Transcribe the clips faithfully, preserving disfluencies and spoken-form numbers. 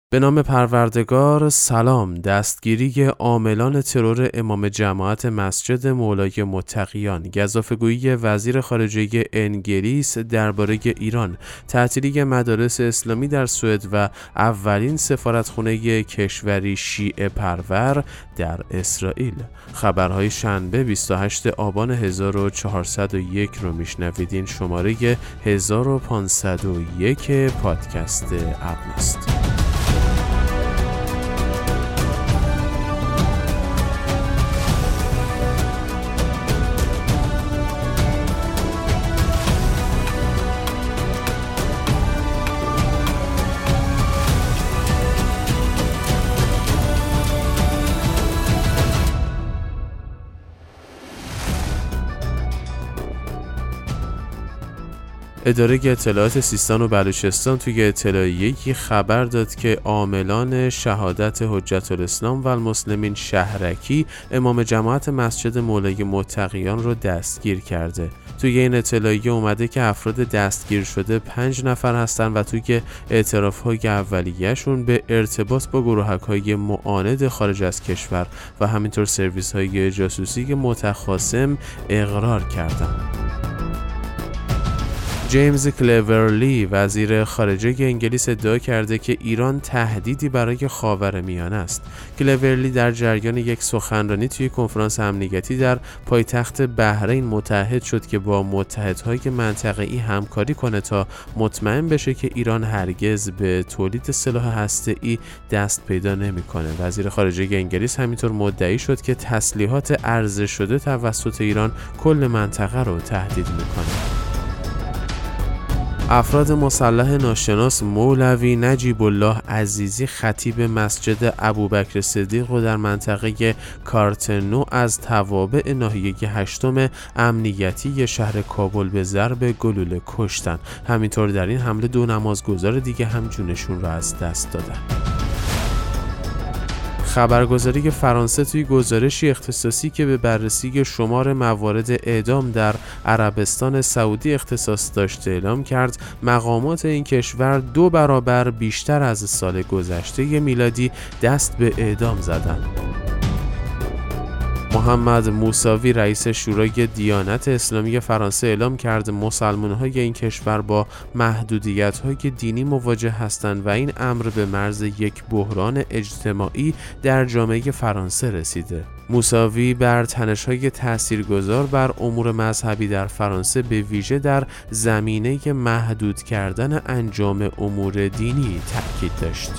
به نام پروردگار. سلام. دستگیری عاملان ترور امام جماعت مسجد مولای متقیان، گزافه‌گویی وزیر خارجه انگلیس درباره ایران، تعطیلی مدارس اسلامی در سوئد و اولین سفارتخانه کشوری شیعه پرور در اسرائیل. خبرهای شنبه بیست و هشتم آبان هزار و چهارصد و یک رو میشنوید. این شماره هزار و پانصد و یک پادکست ابر است. اداره اطلاعات سیستان و بلوچستان توی اطلاعیه‌ای خبر داد که عاملان شهادت حجت الاسلام و المسلمین شهرکی امام جماعت مسجد مولای متقیان رو دستگیر کرده. توی این اطلاعیه اومده که افراد دستگیر شده پنج نفر هستن و توی اعتراف‌های اولیه‌شون به ارتباط با گروهک‌های معاند خارج از کشور و همینطور سرویس‌های جاسوسی متخاصم اقرار کردن. جیمز کلورلی وزیر خارجه انگلیس ادعا کرده که ایران تهدیدی برای خاورمیانه است. کلورلی در جریان یک سخنرانی توی کنفرانس امنیتی در پایتخت بحرین متعهد شد که با متحدهای منطقه‌ای همکاری کنه تا مطمئن بشه که ایران هرگز به تولید سلاح هسته‌ای دست پیدا نمی‌کنه. وزیر خارجه انگلیس همینطور مدعی شد که تسلیحات عرضه شده توسط ایران کل منطقه رو تهدید می‌کنه. افراد مسلح ناشناس مولوی نجیب الله عزیزی خطیب مسجد ابوبکر صدیق رو در منطقه کارتنو از توابع ناحیه هشتم امنیتی شهر کابل به ضرب گلوله کشتن. همینطور در این حمله دو نمازگزار دیگه هم جونشون را از دست دادن. خبرگزاری فرانسه توی گزارشی اختصاصی که به بررسی شمار موارد اعدام در عربستان سعودی اختصاص داشته اعلام کرد مقامات این کشور دو برابر بیشتر از سال گذشته میلادی دست به اعدام زدند. محمد موسوی رئیس شورای دیانت اسلامی فرانسه اعلام کرد مسلمان‌های این کشور با محدودیت‌های دینی مواجه هستند و این امر به مرز یک بحران اجتماعی در جامعه فرانسه رسیده. موسوی بر تنش‌های تاثیرگذار بر امور مذهبی در فرانسه به ویژه در زمینه محدود کردن انجام امور دینی تاکید داشت.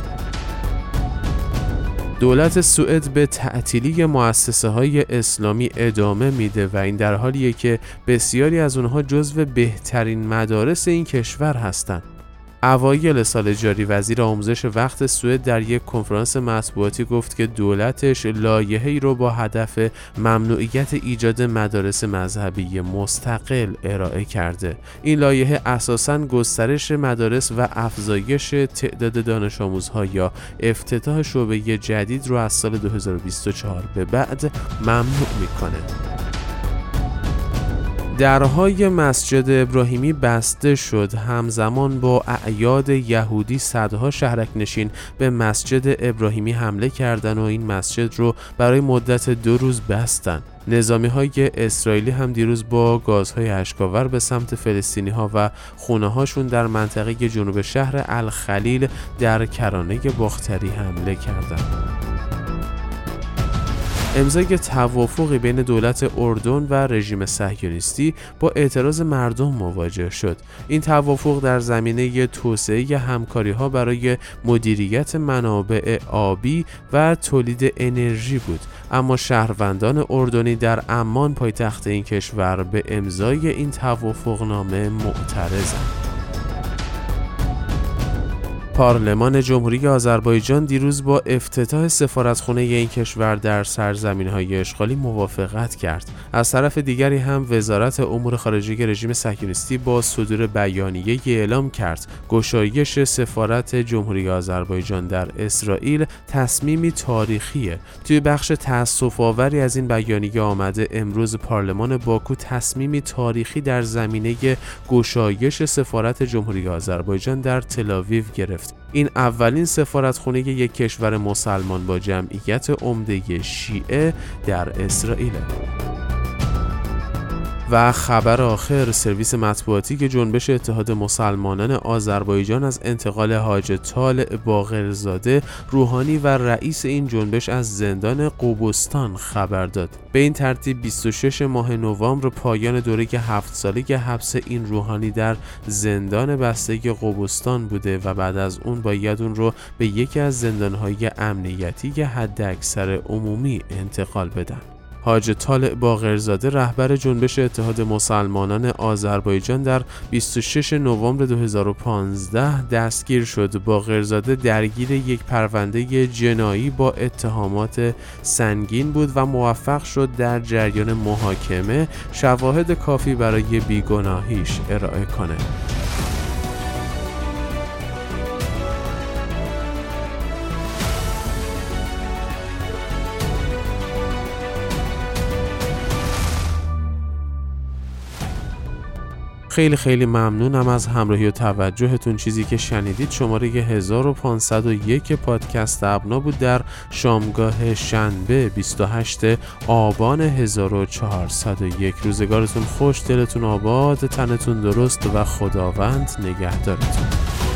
دولت سوئد به تعطیلی مؤسسه‌های اسلامی ادامه میده و این در حالیه که بسیاری از اونها جزو بهترین مدارس این کشور هستند. اوایل سال جاری وزیر آموزش وقت سوئد در یک کنفرانس مطبوعاتی گفت که دولتش لایحه‌ای رو با هدف ممنوعیت ایجاد مدارس مذهبی مستقل ارائه کرده. این لایحه اساساً گسترش مدارس و افزایش تعداد دانش آموزها یا افتتاح شعبه جدید رو از سال دو هزار و بیست و چهار به بعد ممنوع میکنه. درهای مسجد ابراهیمی بسته شد. همزمان با اعیاد یهودی صدها شهرک نشین به مسجد ابراهیمی حمله کردن و این مسجد رو برای مدت دو روز بستن. نظامی‌های اسرائیلی هم دیروز با گازهای اشک‌آور به سمت فلسطینی‌ها و خونه‌هاشون در منطقه جنوب شهر الخلیل در کرانه باختری حمله کردند. امضای توافقی بین دولت اردن و رژیم صهیونیستی با اعتراض مردم مواجه شد. این توافق در زمینه توسعه همکاری‌ها برای مدیریت منابع آبی و تولید انرژی بود، اما شهروندان اردنی در عمان پایتخت این کشور به امضای این توافقنامه معترضند. پارلمان جمهوری آذربایجان دیروز با افتتاح سفارتخانه این کشور در سرزمین‌های اشغالی موافقت کرد. از طرف دیگری هم وزارت امور خارجه رژیم صهیونیستی با صدور بیانیه اعلام کرد گشایش سفارت جمهوری آذربایجان در اسرائیل تصمیمی تاریخیه. توی بخش تأسف‌آوری از این بیانیه آمده امروز پارلمان باکو تصمیمی تاریخی در زمینه گشایش سفارت جمهوری آذربایجان در تل‌آویو گرفته گرفت. این اولین سفارتخونه یک کشور مسلمان با جمعیت عمده شیعه در اسرائیل. و خبر آخر، سرویس مطبوعاتی که جنبش اتحاد مسلمانان آذربایجان از انتقال حاج طالع باقرزاده روحانی و رئیس این جنبش از زندان قبرستان خبر داد. به این ترتیب بیست و شش ماه نوامبر پایان دوره هفت ساله حبس این روحانی در زندان بسته قبرستان بوده و بعد از اون باید اون رو به یکی از زندان‌های امنیتی حداکثر عمومی انتقال بدن. حاج طالع باقرزاده رهبر جنبش اتحاد مسلمانان آذربایجان در بیست و شش نوامبر دو هزار و پانزده دستگیر شد. باقرزاده درگیر یک پرونده جنایی با اتهامات سنگین بود و موفق شد در جریان محاکمه شواهد کافی برای بیگناهیش ارائه کنه. خیلی خیلی ممنونم از همراهی و توجهتون. چیزی که شنیدید شماره هزار و پانصد و یک پادکست ابنا بود در شامگاه شنبه بیست و هشتم آبان هزار و چهارصد و یک. روزگارتون خوش، دلتون آباد، تنتون درست و خداوند نگهدارتون.